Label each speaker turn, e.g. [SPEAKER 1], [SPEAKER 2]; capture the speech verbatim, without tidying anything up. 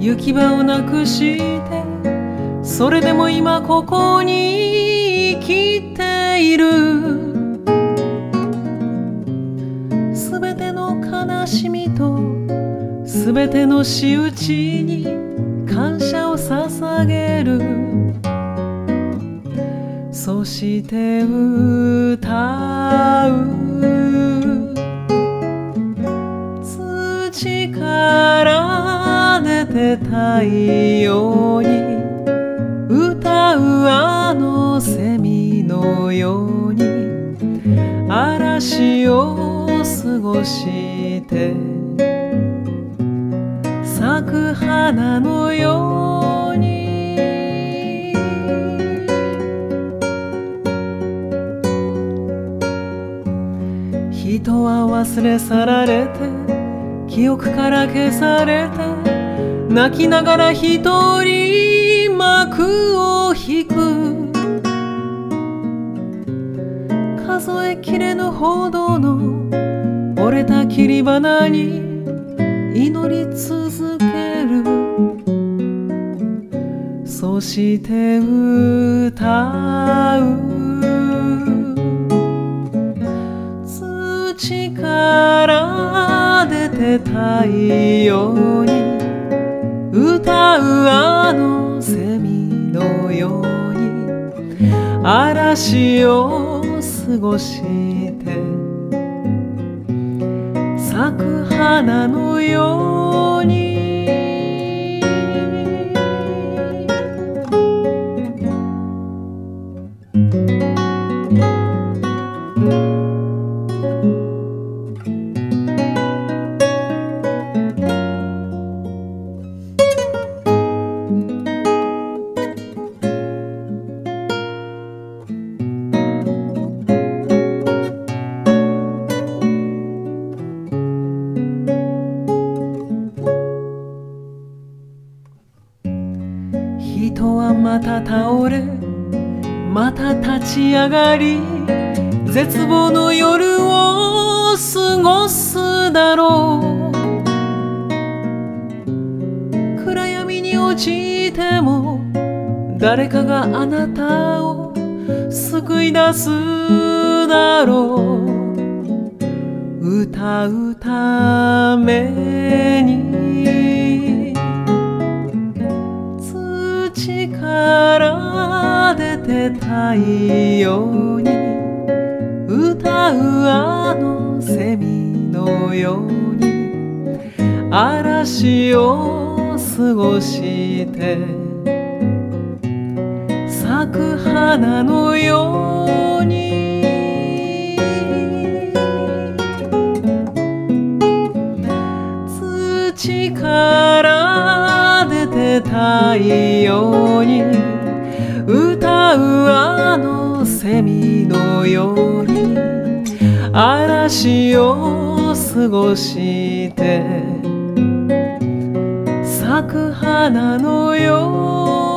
[SPEAKER 1] 行き場をなくして、それでも今ここに生きている。すべての悲しみとすべての仕打ちに感謝を捧げる。そして歌う。土から出て太陽に歌うあのセミのように、嵐を過ごして咲く花のように。人は忘れ去られて、記憶から消されて、泣きながら一人幕を引く。数えきれぬほどの折れた切り花に祈り続ける。そして歌う。土から出て太陽に歌うあのセミのように、嵐を過ごして咲く花のように。人はまた倒れ、また立ち上がり、絶望の夜を過ごすだろう。暗闇に落ちても誰かがあなたを救い出すだろう。歌うために土から出て太陽に歌うあのセミのように、嵐を過ごして咲く花のように。土から出て太陽に歌うあのセミのように、嵐を過ごして咲く花のように。